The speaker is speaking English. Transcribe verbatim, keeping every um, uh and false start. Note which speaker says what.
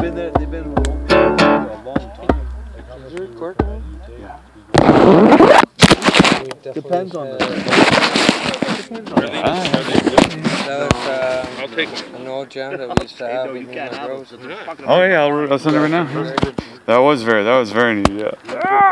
Speaker 1: been there. They've been around for a long time.
Speaker 2: Is it recording?
Speaker 3: Yeah.
Speaker 1: Depends on the. Depends on
Speaker 4: Are they, are they good?
Speaker 2: That was um,
Speaker 4: I'll take them.
Speaker 2: an old jam that we used to have with me and my bros.
Speaker 3: Oh yeah, I'll, I'll send it right now. That was very, that was very neat. Yeah.